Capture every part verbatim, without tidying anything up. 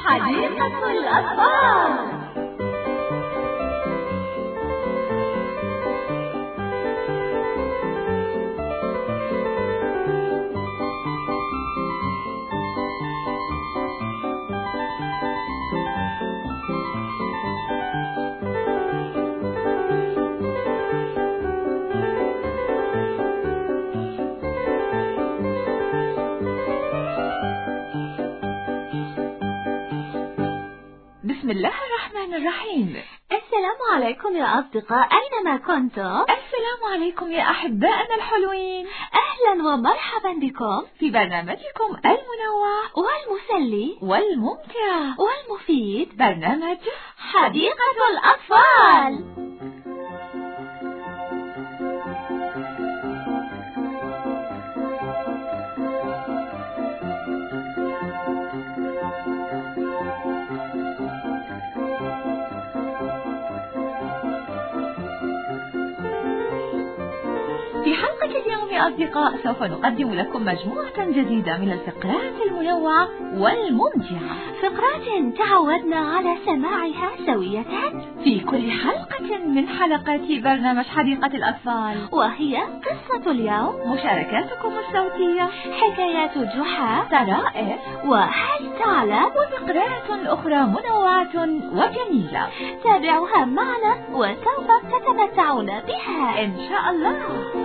حديقة الأطفال. بسم الله الرحمن الرحيم. السلام عليكم يا أصدقاء، أينما كنتم. السلام عليكم يا أحبائنا الحلوين. أهلا ومرحبا بكم في برنامجكم المنوع والمسلي والممتع والمفيد، برنامج حديقة الأطفال. في حلقة اليوم يا أصدقاء سوف نقدم لكم مجموعة جديدة من الفقرات المنوعة والممتعة، فقرات تعودنا على سماعها سوية في كل حلقة من حلقات برنامج حديقة الأطفال، وهي قصة اليوم، مشاركاتكم الصوتية، حكايات جحا، طرائف، وهل تعلم، وفقرات أخرى منوعة وجميلة. تابعوها معنا وسوف تتمتعون بها إن شاء الله.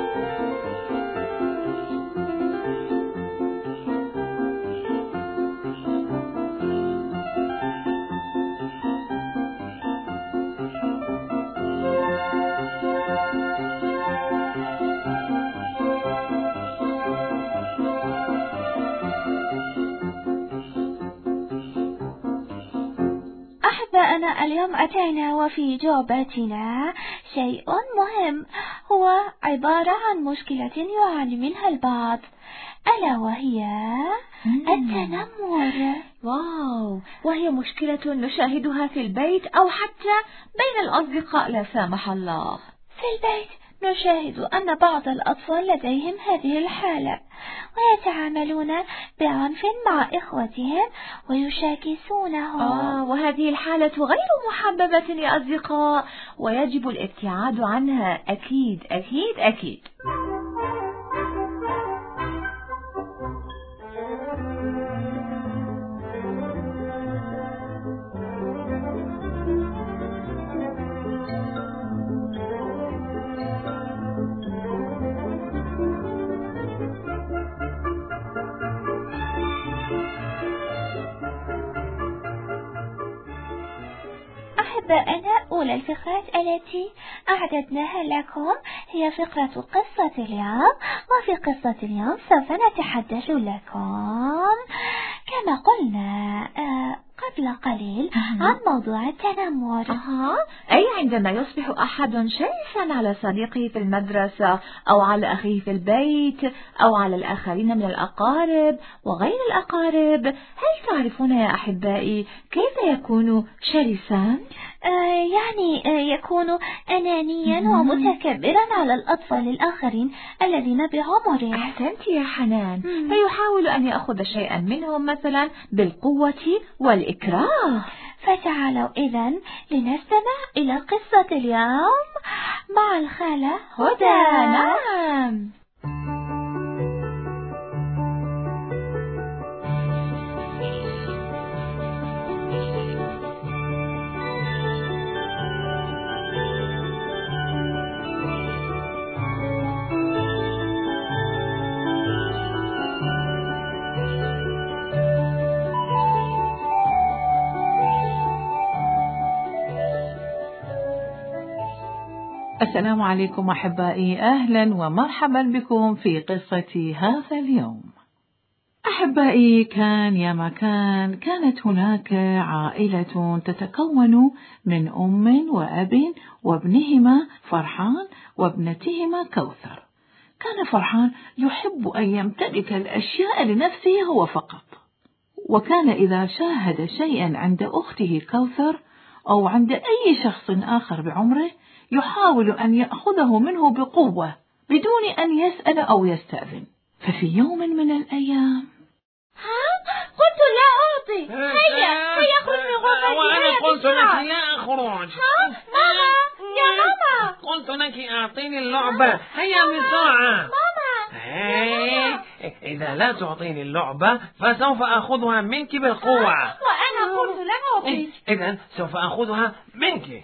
أحبائنا، اليوم أتينا وفي جعبتنا شيء مهم، هو عبارة عن مشكلة يعاني منها البعض، ألا وهي التنمر. واو، وهي مشكلة نشاهدها في البيت أو حتى بين الأصدقاء لا سامح الله. في البيت نشاهد أن بعض الأطفال لديهم هذه الحالة، ويتعاملون بعنف مع إخوتهم ويشاكسونهم. آه وهذه الحالة غير محببة يا أصدقاء، ويجب الابتعاد عنها. أكيد أكيد أكيد. أحبائنا، أولى الفقرات التي أعددناها لكم هي فقرة قصة اليوم، وفي قصة اليوم سوف نتحدث لكم كما قلنا آه قبل قليل عن موضوع التنمر. أها، أي عندما يصبح أحد شرسا على صديقه في المدرسة أو على أخيه في البيت أو على الآخرين من الأقارب وغير الأقارب. هل تعرفون يا أحبائي كيف يكون شرسا؟ آه يعني آه يكون أنانيا ومتكبرا على الأطفال الآخرين الذين بعمره. أحسنت يا حنان. فيحاول أن يأخذ شيئا منهم مثلا بالقوة والإكراه. فتعالوا إذن لنستمع إلى قصة اليوم مع الخالة هدى. نعم. السلام عليكم أحبائي، أهلا ومرحبا بكم في قصة هذا اليوم. أحبائي، كان يا مكان كانت هناك عائلة تتكون من أم وأب وابنهما فرحان وابنتهما كوثر. كان فرحان يحب أن يمتلك الأشياء لنفسه هو فقط، وكان إذا شاهد شيئا عند أخته كوثر أو عند أي شخص آخر بعمره يحاول أن يأخذه منه بقوة بدون أن يسأل أو يستأذن. ففي يوم من الأيام ها قلت لا أعطي، هيا هيا وأنا قلت لك لا أخرج. ماما يا ماما، قلت لك أعطيني اللعبة، هيا بسرعة. ماما إيه، إذا لا تعطيني اللعبة فسوف أخذها منك بالقوة. وأنا قلت لك أعطيك. إذا سوف أخذها منك.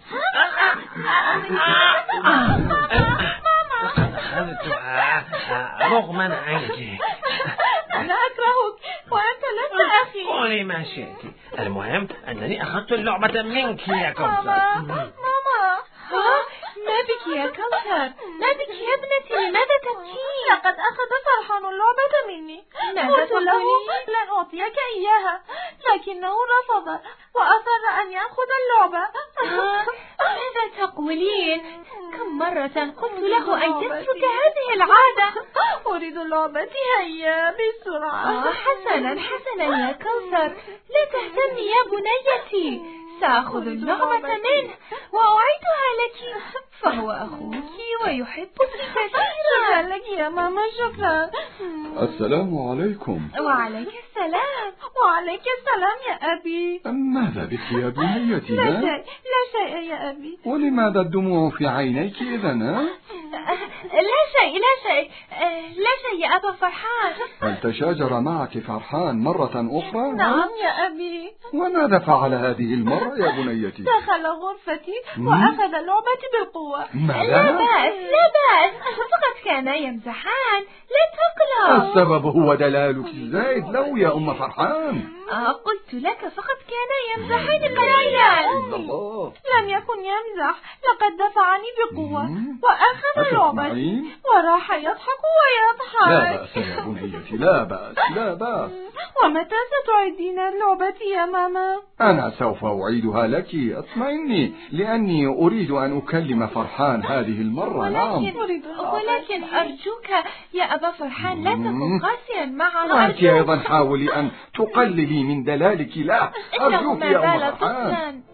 لقد أخذتها رغما عنك. أنا أكرهك وأنت لست أخي. قولي ما شئت، المهم أنني أخذت اللعبة منك يا كوثر. ماما ما بك يا كوثر؟ ما بك يا ابنتي؟ لماذا تبكين؟ لقد أخذ فرحان اللعبة مني. ماذا قلت له تقولين؟ لن أعطيك إياها، لكنه رفض وأصر أن يأخذ اللعبة. ماذا تقولين؟ كم مرة قلت له أن يترك هذه العادة؟ أريد لعبتي، هيا بسرعة. آه حسنا حسنا يا كوثر، لا تهتمي يا بنيتي، سأخذ اللعبة منه وأعيدها لك، فهو أخوك ويحبك كثيرا. شكرا لك يا ماما، شكرا. السلام عليكم. وعليك السلام. وعليك السلام يا أبي. ماذا بك يا بنيتي؟ لا شيء لا شيء يا أبي. ولماذا الدموع في عينيك إذن؟ لا شيء لا شيء لا شيء يا أبا فرحان. هل تشاجر معك فرحان مرة أخرى؟ نعم يا أبي. وماذا فعل هذه المرة يا بنيتي؟ دخل غرفتي وأخذ لعبتي بالقوة. لا بأس لا بأس، فقط كانا يمزحان، لا تقلق. السبب هو دلالك الزائد له يا أم فرحان. آه قلت لك فقط كانا يمزحان قليلا. الله، لم يكن يمزح، لقد دفعني بقوة وأخذ لعبتي أتسمعين؟ وراح يضحك ويضحك. لا بأس يا بنيتي، لا بأس لا بأس. ومتى ستعيدين لعبتي يا ماما؟ أنا سوف أعيدها لك، اطمئني، لأني أريد أن أكلم فرحان هذه المرة. نعم، ولكن أرجوك يا أبا فرحان لا تكن قاسيا معه. وأنت أيضا حاولي أن تقللي من دلالك له، أرجوك إنه يا ما أم زال فرحان. طفلا.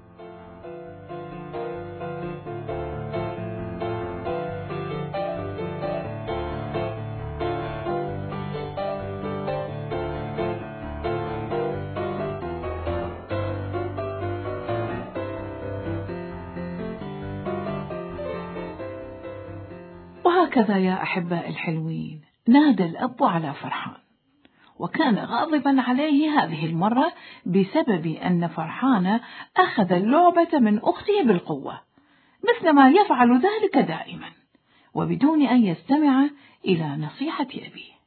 وهكذا يا أحباء الحلوين نادى الأب على فرحان، وكان غاضبا عليه هذه المرة بسبب أن فرحان أخذ اللعبة من أخته بالقوة، مثلما يفعل ذلك دائما وبدون أن يستمع إلى نصيحة أبيه.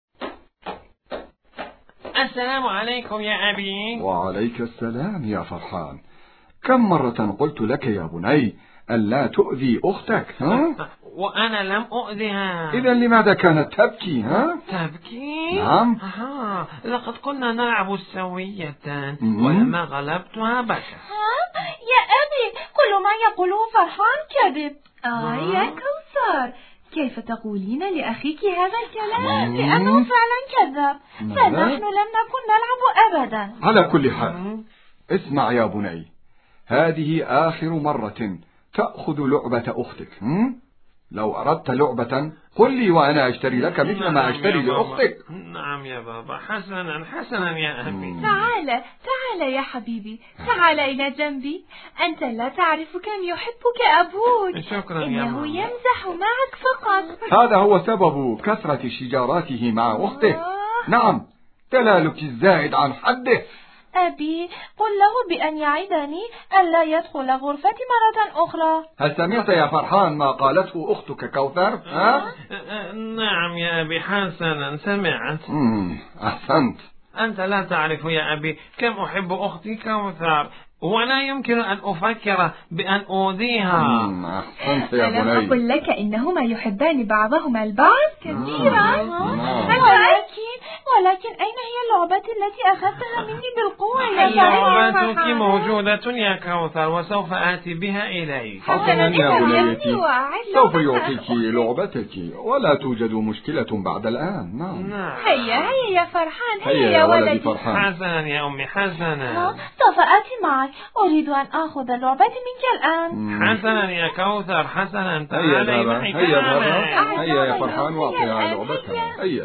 السلام عليكم يا أبي. وعليك السلام يا فرحان. كم مرة قلت لك يا بني ألا تؤذي أختك؟ ها؟ وأنا لم أؤذها. إذا لماذا كانت تبكي؟ ها؟ تبكي؟ نعم. آه، لقد كنا نلعب سوية ولما غلبتها بكت. يا أبي، كل ما يقوله فرحان كذب. آه يا كوثر، كيف تقولين لأخيك هذا الكلام؟ لأنه فعلا كذب، فنحن لم نكن نلعب أبدا. على كل حال، اسمع يا بني، هذه آخر مرة تأخذ لعبة أختك. هم؟ لو أردت لعبة قل لي وأنا أشتري لك مثل ما أشتري لأختك. نعم يا بابا. حسنا حسنا يا أبي. تعال تعال يا حبيبي، تعال إلى جنبي. أنت لا تعرف كم يحبك أبوك. شكرا يا إنه ماما. يمزح معك فقط. هذا هو سبب كثرة شجاراته مع أخته. نعم، دلالك الزائد عن حده. أبي، قل له بأن يعدني ألا يدخل غرفتي مرة أخرى. هل سمعت يا فرحان ما قالته أختك كوثر؟ ها؟ نعم يا أبي، حسنا سمعت. أحسنت. أنت لا تعرف يا أبي كم أحب أختي كوثر، ولا يمكن أن أفكر بأن أؤذيها. أحسنت يا بني. ألم أقل لك إنهما يحبان بعضهما البعض كثيرا؟ ولكن ولكن أين هي اللعبة التي أخذتها مني بالقوة يا لعبتك موجودة يا كوثر، وسوف آتي بها إليك. حسنا يا بنيتي، سوف يعطيك لعبتك، ولا توجد مشكلة بعد الآن. نعم. هيا هيا يا فرحان، هيا يا ولدي فرحان. حسنا يا أمي حسنا. سوف آتي معك، أريد أن أخذ اللعبة منك الآن. حسنا يا كوثر، حسنا. هيا بابا، هيا بابا، هيا يا فرحان واعطيها لعبتها. هيا.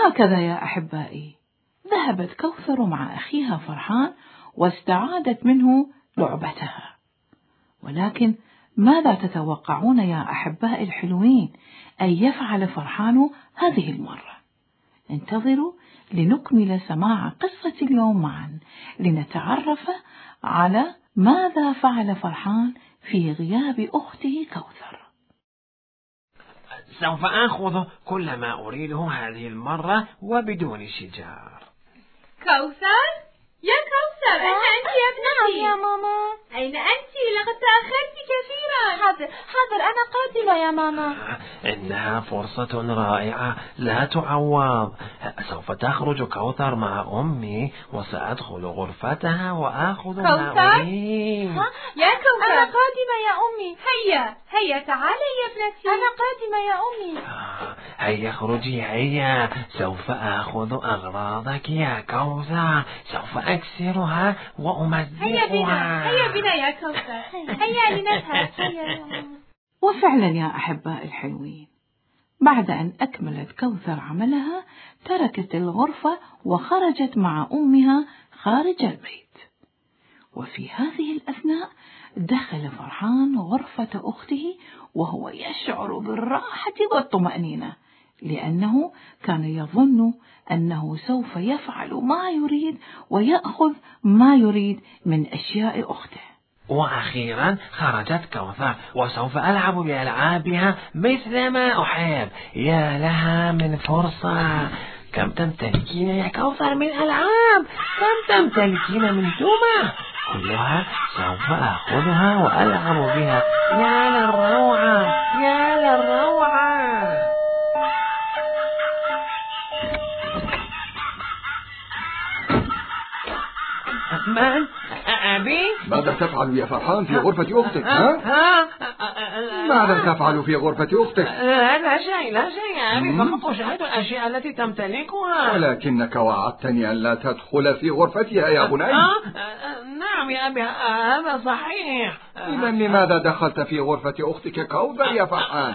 وهكذا يا أحبائي ذهبت كوثر مع أخيها فرحان واستعادت منه لعبتها. ولكن ماذا تتوقعون يا أحبائي الحلوين أن يفعل فرحان هذه المرة؟ انتظروا لنكمل سماع قصة اليوم معا لنتعرف على ماذا فعل فرحان في غياب أخته كوثر. سوف آخذ كل ما أريده هذه المرة وبدون شجار. كوثر؟ يا كوثر، أين أنت يا ابنتي؟ نعم يا ماما. أين أنت؟ لقد تأخرت كثيرا. حاضر حاضر أنا قادمة يا ماما. إنها فرصة رائعة لا تعوض. سوف تخرج كوثر مع أمي وسأدخل غرفتها وآخذ ما أريد. يا كوثر، أنا قادمة يا أمي. هيا هيا تعالي يا ابنتي. أنا قادمة يا أمي. هيا اخرجي هيا، سوف آخذ أغراضك يا كوثر، سوف أكسرها وأمزقها. هيا بنا هيا بنا يا كوثر، هيا لنذهب. وفعلا يا أحباء الحلوين بعد أن أكملت كوثر عملها تركت الغرفة وخرجت مع أمها خارج البيت. وفي هذه الأثناء دخل فرحان غرفة أخته وهو يشعر بالراحة والطمأنينة لأنه كان يظن أنه سوف يفعل ما يريد ويأخذ ما يريد من أشياء أخته. وأخيرا خرجت كوثر وسوف ألعب بألعابها مثل ما أحب. يا لها من فرصة. كم تمتلكين يا كوثر من ألعاب؟ كم تمتلكين من تمة؟ كلها سوف أخذها وألعب بها. يا للروعة يا للروعة. من؟ أبي؟ ماذا تفعل يا فرحان في غرفة أختك؟ ها؟ ماذا تفعل في غرفة أختك؟ لا شيء لا شيء يا أبي، فقط أشاهد الأشياء التي تمتلكها. ولكنك وعدتني أن لا تدخل في غرفتها يا بني. نعم يا أبي هذا صحيح. إذا لماذا دخلت في غرفة أختك كوثر يا فرحان؟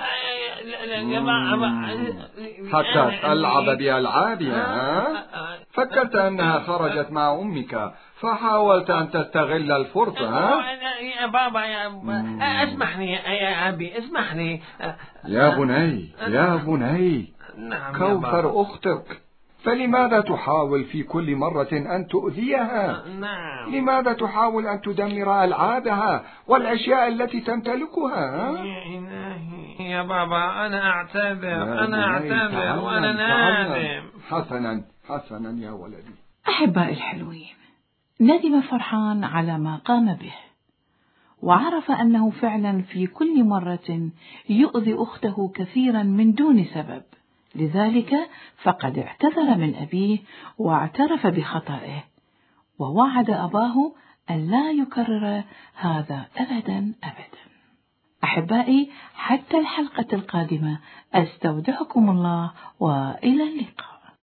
حتى تلعب بألعابها. فكرت أنها خرجت مع أمك فحاولت أن تستغل الفرصة. يا بابا يا اسمحني يا أبي اسمحني. يا بني يا بني كوثر أختك، فلماذا تحاول في كل مرة أن تؤذيها؟ نعم. لماذا تحاول أن تدمر ألعابها والأشياء التي تمتلكها؟ يا إلهي يا بابا أنا أعتذر أنا أعتذر وأنا نادم. حسنا حسنا يا ولدي. أحباء الحلوين ندم فرحان على ما قام به وعرف أنه فعلا في كل مرة يؤذي أخته كثيرا من دون سبب، لذلك فقد اعتذر من أبيه واعترف بخطئه ووعد أباه أن لا يكرر هذا أبدا أبدا. أحبائي حتى الحلقة القادمة أستودعكم الله وإلى اللقاء.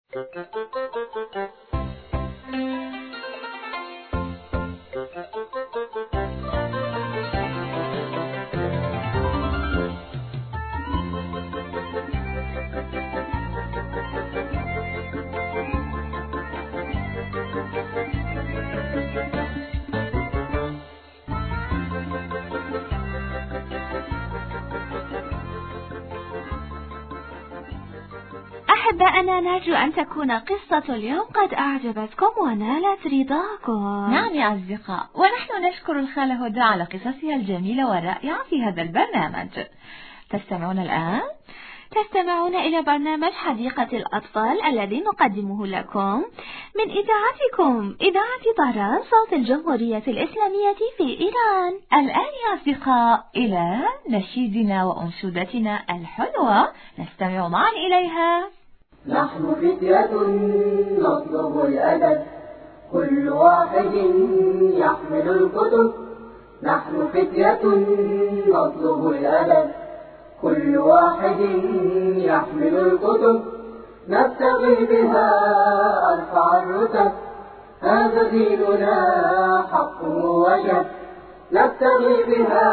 أحبائنا نرجو أن تكون قصة اليوم قد أعجبتكم ونالت رضاكم. نعم يا أصدقاء، ونحن نشكر الخالة هدى على قصصها الجميلة والرائعة في هذا البرنامج. تستمعون الآن؟ تستمعون إلى برنامج حديقة الأطفال الذي نقدمه لكم من إذاعتكم إذاعة طهران صوت الجمهورية الإسلامية في إيران. الآن يا أصدقاء إلى نشيدنا وأنشودتنا الحلوة نستمع معا إليها. نحن فتية نطلب الأدب، كل واحد يحمل الكتب. نحن فتية نطلب الأدب، كل واحد يحمل الكتب. نبتغي بها أرفع الرتب، هذا ديننا حق وجب. نبتغي بها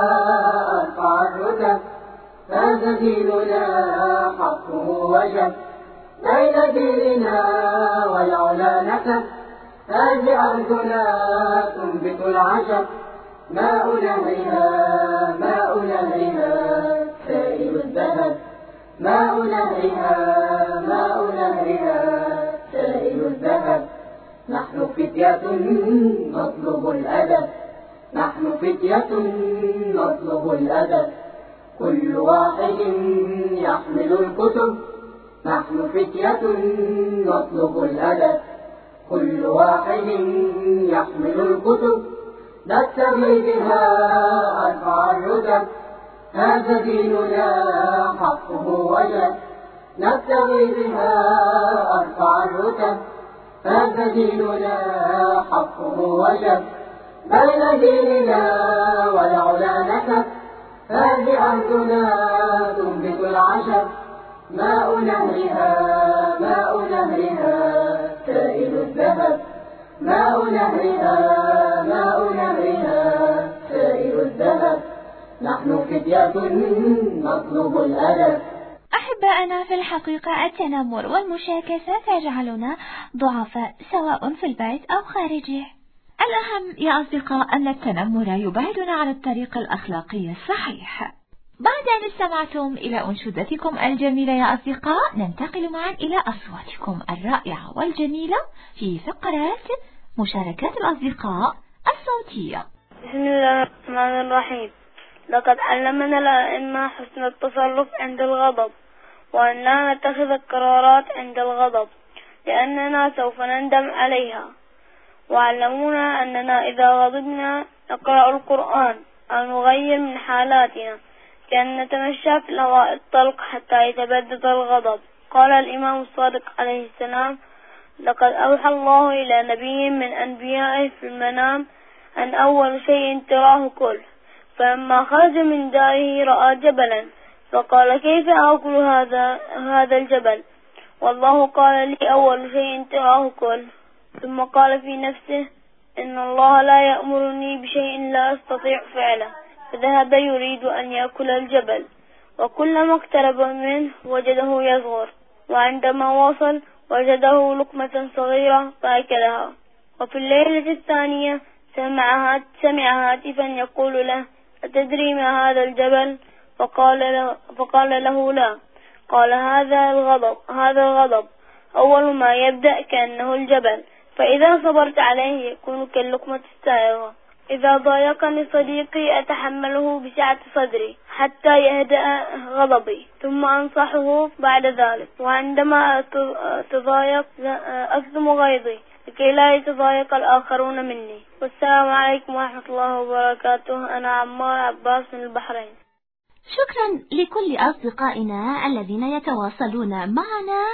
أرفع الرتب، هذا ديننا حق وجب. بين ديننا والعلا نسب هذه أرضنا تنبت العشب ماء نهرها ماء نهرها سائل الذهب ماء نهرها ماء نهرها سائل الذهب نحن فتية نطلب الأدب نحن فتية نطلب الأدب كل واحد يحمل الكتب نحن فتية نطلب الأدب كل واحد يحمل الكتب نبتغي بها أرفع الرتب هذا ديننا حقه وجب نبتغي بها أرفع الرتب هذا ديننا حقه وجب بين ديننا والعلا نسب هذه أرضنا تنبت العشب ماء نهرها ماء نهرها سائل الذهب ماء نهرها ماء نهرها سائل الذهب نحن فتية نطلب الأدب. أحباءنا، في الحقيقة التنمر والمشاكسة تجعلنا ضعفاء سواء في البيت أو خارجه. الأهم يا أصدقاء أن التنمر يبعدنا عن الطريق الأخلاقي الصحيح. بعد أن استمعتم إلى أنشودتكم الجميلة يا أصدقاء، ننتقل معا إلى أصواتكم الرائعة والجميلة في فقرات مشاركات الأصدقاء الصوتية. بسم الله الرحمن الرحيم. لقد علمنا الأئمة حسن التصرف عند الغضب، وأن لا نتخذ القرارات عند الغضب لأننا سوف نندم عليها. وعلمونا أننا إذا غضبنا نقرأ القرآن أو نغير من حالاتنا كأن نتمشى في الهواء الطلق حتى يتبدد الغضب. قال الإمام الصادق عليه السلام: لقد أوحى الله إلى نبي من أنبيائه في المنام أن أول شيء تراه كل، فلما خرج من داره رأى جبلا فقال: كيف أكل هذا هذا الجبل؟ والله قال لي: أول شيء تراه كل. ثم قال في نفسه: إن الله لا يأمرني بشيء لا أستطيع فعله، فذهب يريد أن يأكل الجبل، وكلما اقترب منه وجده يصغر، وعندما وصل وجده لقمة صغيرة فأكلها. وفي الليلة الثانية سمع سمع هاتفا يقول له: أتدري ما هذا الجبل؟ فقال له, فقال له لا. قال: هذا الغضب هذا الغضب أول ما يبدأ كأنه الجبل، فإذا صبرت عليه يكون كاللقمة السائغة. إذا ضايقني صديقي أتحمله بسعة صدري حتى يهدأ غضبي، ثم أنصحه بعد ذلك، وعندما أتضايق أكظم غيظي لكي لا يتضايق الآخرون مني. والسلام عليكم ورحمة الله وبركاته. أنا عمار عباس من البحرين. شكرا لكل أصدقائنا الذين يتواصلون معنا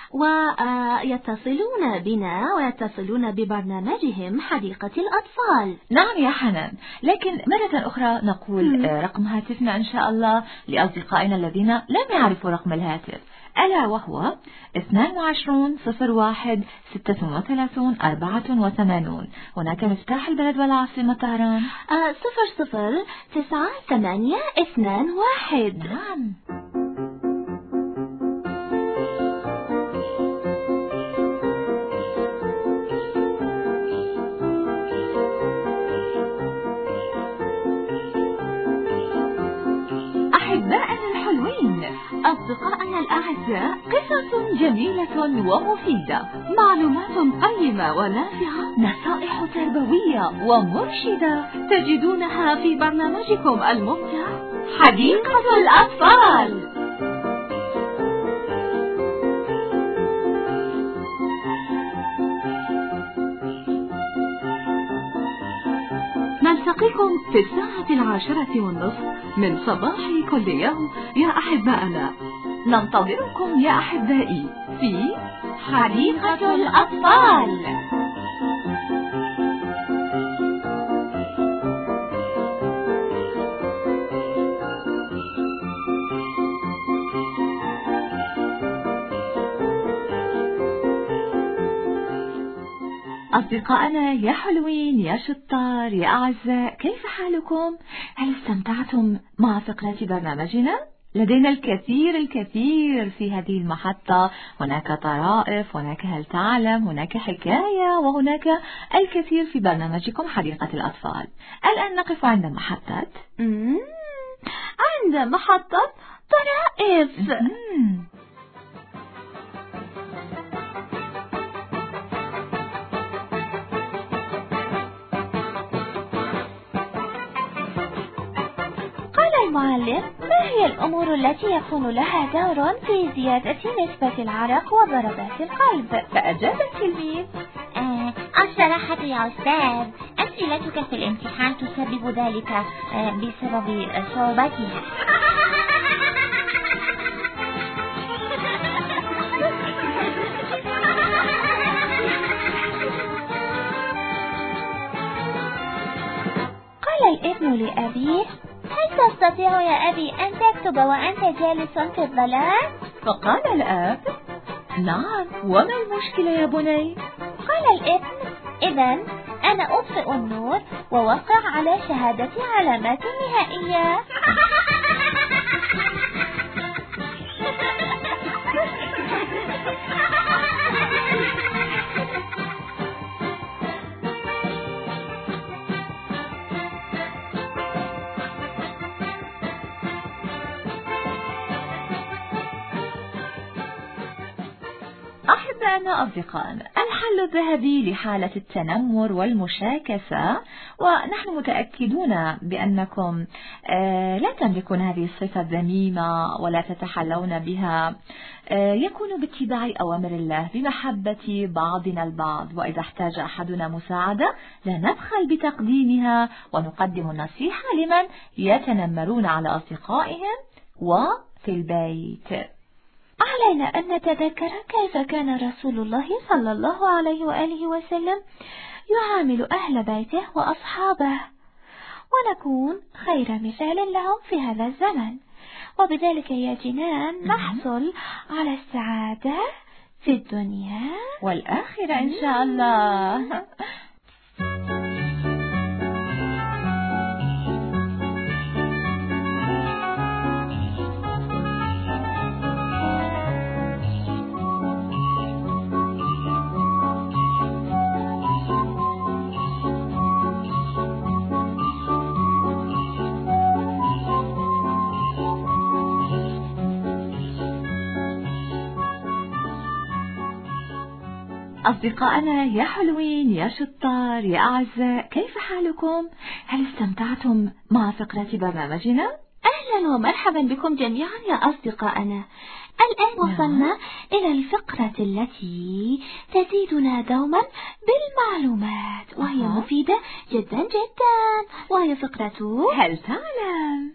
ويتصلون بنا ويتصلون ببرنامجهم حديقة الأطفال. نعم يا حنان، لكن مرة أخرى نقول م. رقم هاتفنا إن شاء الله لأصدقائنا الذين لم يعرفوا رقم الهاتف، ألا وهو اثنان وعشرون صفر واحد ستة وثلاثون أربعة وثمانون. هناك مفتاح البلد والعاصمة طهران آه صفر صفر تسعة ثمانية اثنان واحد. نعم. أحبائنا الحلوين، أصدقائنا الأعزاء، قصص جميلة ومفيدة، معلومات قيمة ونافعة، نصائح تربوية ومرشدة تجدونها في برنامجكم الممتع حديقة الأطفال. نلتقيكم في الساعة العاشرة والنصف من صباح كل يوم يا أحبائنا. ننتظركم يا أحبائي في حديقة الأطفال. أصدقائنا يا حلوين يا شطار يا أعزاء، كيف حالكم؟ هل استمتعتم مع فقرة برنامجنا؟ لدينا الكثير الكثير في هذه المحطة. هناك طرائف، هناك هل تعلم، هناك حكاية، وهناك الكثير في برنامجكم حديقة الأطفال. الآن نقف عند محطة عند محطة طرائف. المعلم، ما هي الأمور التي يكون لها دور في زيادة نسبة العرق وضربات القلب؟ فأجاب التلميذ: آه الصراحة يا أستاذ، أسئلتك في الامتحان تسبب ذلك آه بسبب صعوبتها. قال الابن لأبيه: هل تستطيع يا أبي أن تكتب وأنت جالس في الظلام؟ فقال الأب: نعم، وما المشكلة يا بني؟ قال الابن: إذن أنا أطفئ النور ووقع على شهادتي علامات نهائية. أحبائنا أصدقائنا، الحل الذهبي لحالة التنمر والمشاكسة، ونحن متأكدون بأنكم لا تملكون هذه الصفة الذميمة ولا تتحلون بها، يكون باتباع أوامر الله بمحبة بعضنا البعض، وإذا احتاج أحدنا مساعدة لا نبخل بتقديمها، ونقدم النصيحة لمن يتنمرون على أصدقائهم وفي البيت. علينا أن نتذكر كيف كان رسول الله صلى الله عليه وآله وسلم يعامل أهل بيته وأصحابه، ونكون خير مثال لهم في هذا الزمن، وبذلك يا جنان نحصل على السعادة في الدنيا والآخرة إن شاء الله. أصدقائنا يا حلوين يا شطار يا أعزاء، كيف حالكم؟ هل استمتعتم مع فقرة برنامجنا؟ أهلا ومرحبا بكم جميعا يا أصدقائنا. الآن وصلنا إلى الفقرة التي تزيدنا دوما بالمعلومات، وهي أه. مفيدة جدا جدا، وهي فقرة هل تعلم؟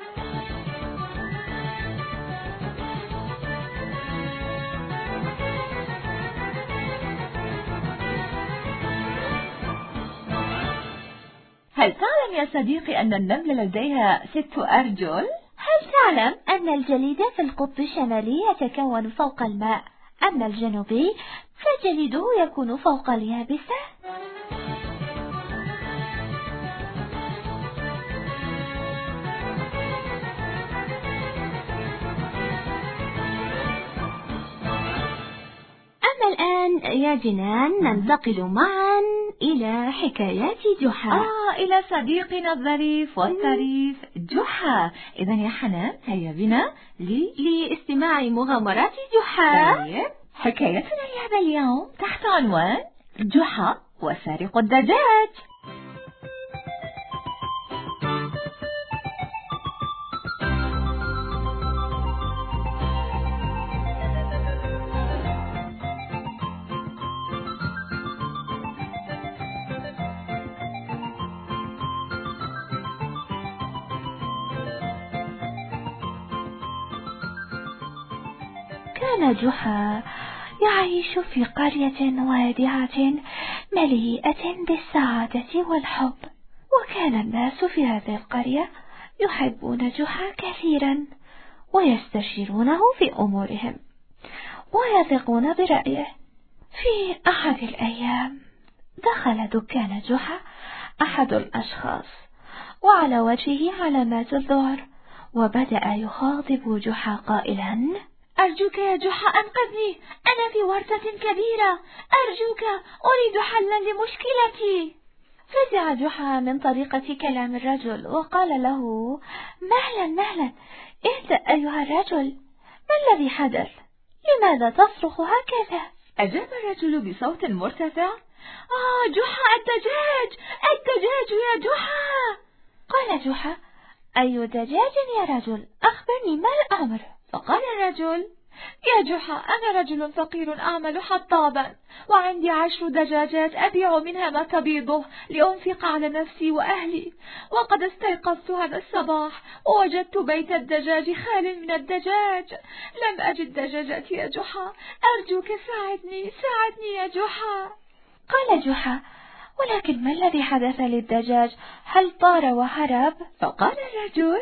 هل تعلم يا صديقي أن النملة لديها ست أرجل؟ هل تعلم أن الجليد في القطب الشمالي يتكون فوق الماء، أما الجنوبي فجليده يكون فوق اليابسة؟ أما الآن يا جنان ننتقل معا إلى حكايات جحا. آه إلى صديقنا الظريف والطريف جحا. إذن يا حنان هيا بنا لي... لاستماع مغامرات جحا. طيب حكايتنا لهذا اليوم تحت عنوان جحا وسارق الدجاج. كان جحا يعيش في قرية وادعة مليئة بالسعادة والحب، وكان الناس في هذه القرية يحبون جحا كثيرا ويستشيرونه في أمورهم ويثقون برأيه. في أحد الأيام دخل دكان جحا أحد الأشخاص وعلى وجهه علامات الذعر، وبدأ يخاطب جحا قائلا: أرجوك يا جحا أنقذني، أنا في ورطة كبيرة، أرجوك أريد حلا لمشكلتي. فزع جحا من طريقة كلام الرجل وقال له: مهلا مهلا، اهدأ أيها الرجل، ما الذي حدث؟ لماذا تصرخ هكذا؟ أجاب الرجل بصوت مرتفع: آه جحا، الدجاج الدجاج يا جحا. قال جحا: أي دجاج يا رجل؟ أخبرني ما الأمر؟ فقال الرجل: يا جحا، أنا رجل فقير أعمل حطابا، وعندي عشر دجاجات أبيع منها ما تبيضه لأنفق على نفسي وأهلي، وقد استيقظت هذا الصباح ووجدت بيت الدجاج خال من الدجاج، لم أجد دجاجتي يا جحا، أرجوك ساعدني ساعدني يا جحا. قال جحا: ولكن ما الذي حدث للدجاج؟ هل طار وهرب؟ فقال الرجل: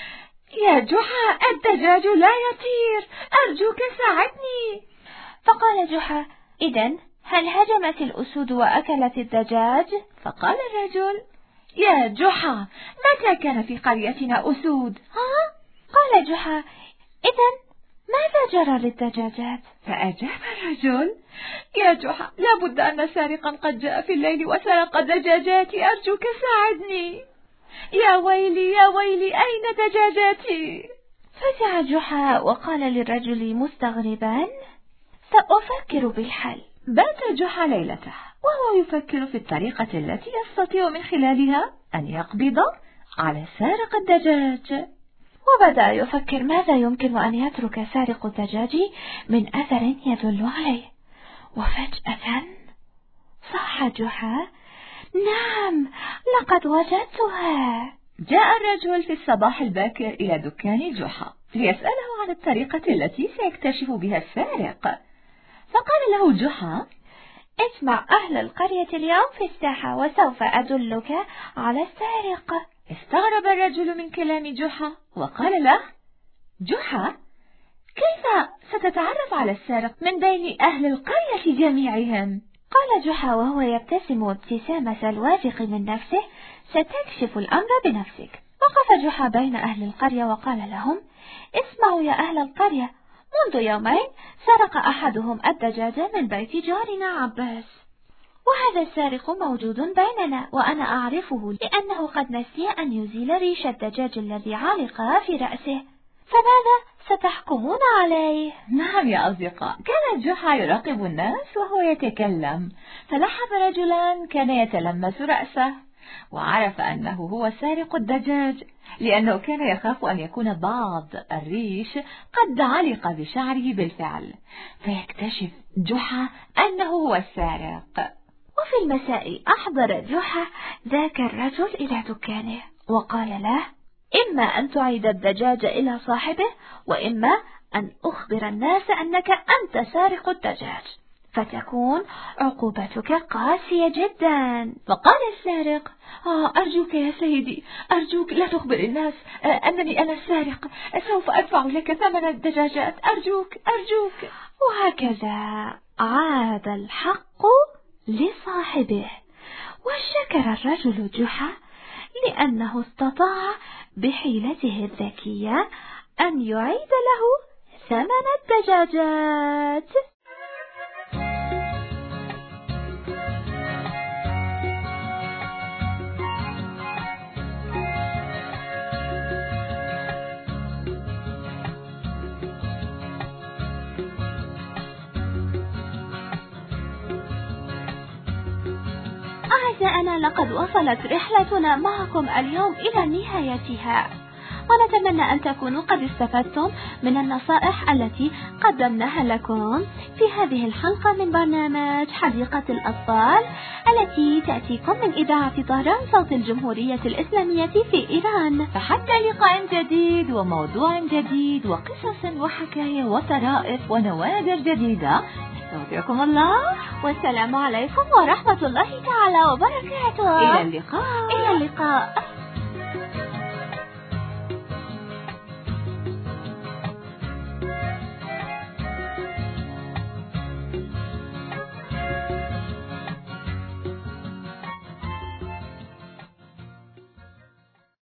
يا جحا، الدجاج لا يطير، أرجوك ساعدني. فقال جحا: إذن هل هجمت الأسود وأكلت الدجاج؟ فقال الرجل: يا جحا، متى كان في قريتنا أسود؟ ها؟ قال جحا: إذن ماذا جرى للدجاجات؟ فأجاب الرجل: يا جحا، لابد أن سارقا قد جاء في الليل وسرق دجاجاتي، أرجوك ساعدني. يا ويلي يا ويلي، أين دجاجاتي؟ فزع جحا وقال للرجل مستغربا: سأفكر بالحل. بات جحا ليلته وهو يفكر في الطريقة التي يستطيع من خلالها أن يقبض على سارق الدجاج. وبدأ يفكر ماذا يمكن أن يترك سارق الدجاج من أثر يدل عليه. وفجأة صاح جحا: نعم، لقد وجدتها. جاء الرجل في الصباح الباكر إلى دكان جحا ليسأله عن الطريقة التي سيكتشف بها السارق. فقال له جحا: اسمع أهل القرية اليوم في الساحة وسوف أدلك على السارق. استغرب الرجل من كلام جحا وقال له: جحا، كيف ستتعرف على السارق من بين أهل القرية جميعهم؟ قال جحا وهو يبتسم ابتسامة الواثق من نفسه: ستكشف الأمر بنفسك. وقف جحا بين أهل القرية وقال لهم: اسمعوا يا أهل القرية، منذ يومين سرق أحدهم الدجاج من بيت جارنا عباس، وهذا السارق موجود بيننا وأنا أعرفه لأنه قد نسي أن يزيل ريش الدجاج الذي علق في رأسه، فماذا ستحكمون عليه؟ نعم يا أصدقاء، كان جحا يراقب الناس وهو يتكلم، فلاحظ رجلا كان يتلمس رأسه وعرف أنه هو سارق الدجاج، لأنه كان يخاف أن يكون بعض الريش قد علق بشعره بالفعل، فيكتشف جحا أنه هو السارق. وفي المساء أحضر جحا ذاك الرجل إلى دكانه وقال له: إما أن تعيد الدجاج إلى صاحبه، وإما أن أخبر الناس أنك أنت سارق الدجاج، فتكون عقوبتك قاسية جدا. فقال السارق: آه أرجوك يا سيدي، أرجوك لا تخبر الناس آه أنني أنا السارق، سوف أدفع لك ثمن الدجاجات، أرجوك أرجوك. وهكذا عاد الحق لصاحبه، وشكر الرجل جحا لأنه استطاع بحيلته الذكية أن يعيد له ثمن الدجاجات. أعزائنا، لقد وصلت رحلتنا معكم اليوم إلى نهايتها، ونتمنى أن تكونوا قد استفدتم من النصائح التي قدمناها لكم في هذه الحلقة من برنامج حديقة الأطفال التي تأتيكم من إذاعة طهران صوت الجمهورية الإسلامية في إيران. فحتى لقاء جديد وموضوع جديد وقصص وحكاية وطرائف ونوادر جديدة، نستودعكم الله، والسلام عليكم ورحمة الله تعالى وبركاته. إلى اللقاء. إلى اللقاء.